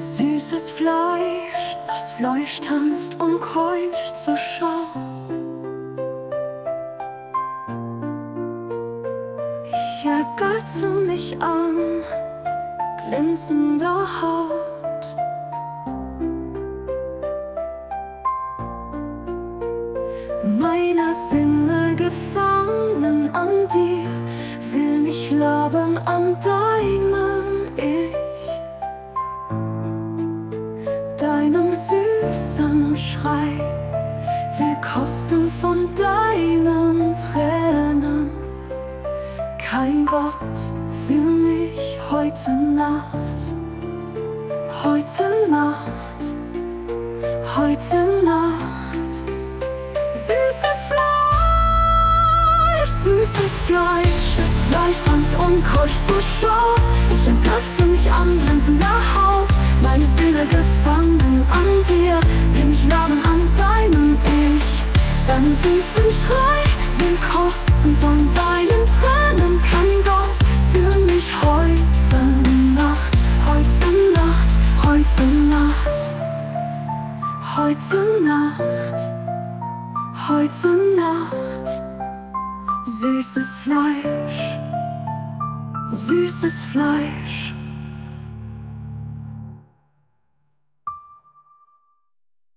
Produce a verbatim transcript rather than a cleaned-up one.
Süßes Fleisch, das Fleisch tanzt und keucht zur Schau. Ich ergötze mich an glänzender Haut. Meine Sinne gefangen an dir, will mich laben an deinem Ich, deinem süßen Schrei, will kosten von deinen Tränen. Kein Gott für mich heute Nacht, heute Nacht, heute Nacht. Süßes Fleisch, süßes Fleisch, das Fleisch tanzt und keucht zur Schau. Ich ergötze mich an glänzender Haut, meine Seele gefangen an dir, will mich laben an deinem Ich, deinen süßen Schrei, will kosten von deinen Tränen. Kann Gott für mich heute Nacht, heute Nacht, heute Nacht, heute Nacht, heute Nacht. Süßes Fleisch, süßes Fleisch.